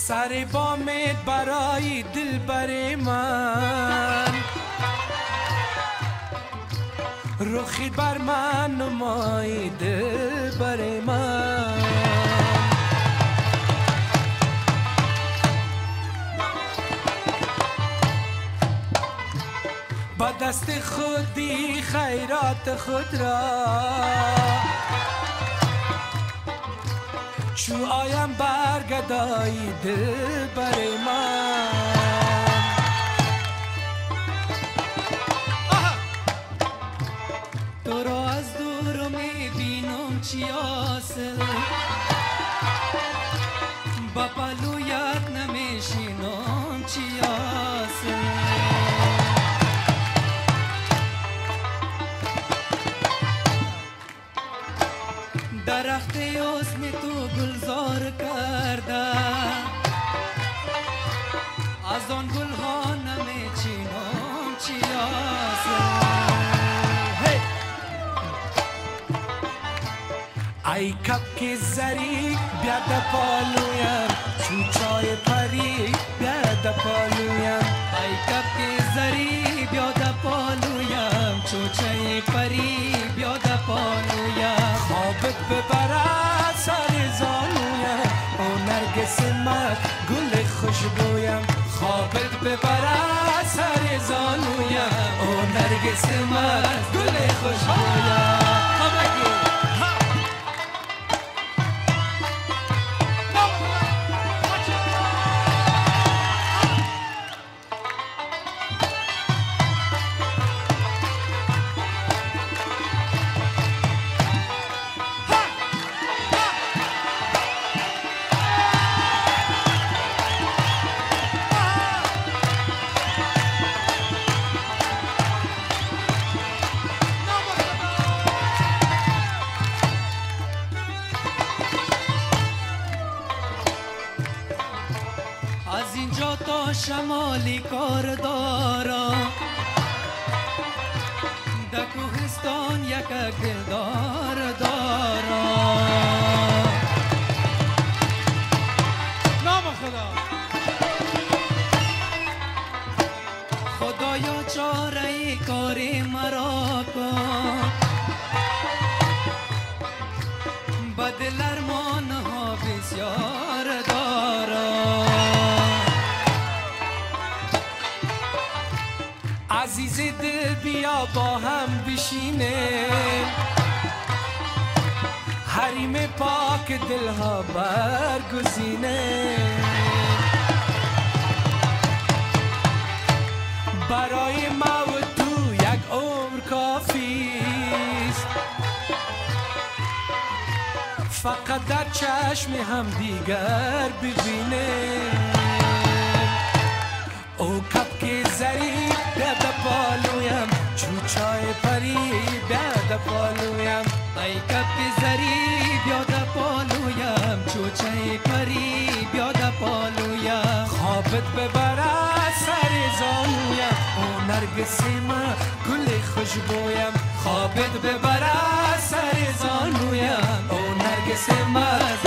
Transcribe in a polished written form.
سر بامت برای دلبر من، رخی بر من نمای دلبر من. با دست خودی خیرات خود را چو آیم برگدای دلبر من. تو را از دور میبینم چی حاصل، با پلویت نمیشینم چی حاصل. درخت حسن تو گلزار کرده، از آن گل ها نمیچینم چی حاصل. ای کپک زری بیاد پالویم، چو چای پری بیاد پالویم. ای کپک زری بیاد پالویم، چو چای پری بیاد پالویم. خوابت ببرد سر زانویم، او نرگس من گل خوشبویم. خوابت ببرد سر زانویم، او نرگس من گل خوشبویم. از اینجا تا شمالی کار دارم، در کوهستان یک گلدار دارم. نام خدا خدایا چاره کاری مرا کن، با دل ارمان ها بسیار دارم. عزیز دل بیا با هم بشینه، حریم پاک دلها برگزینه. برای ما و تو یک عمر کافیست، فقط در چشم هم دیگر ببینه. او کپک زری بیاد پالویم، چو چای پری بیاد پالویم. ای کپک زری بیاد پالویم، چو چای پری بیاد پالویم. خوابت ببرد سر زانویم، او نرگس من گل خوشبویم. خوابت ببرد سر زانویم، او نرگس من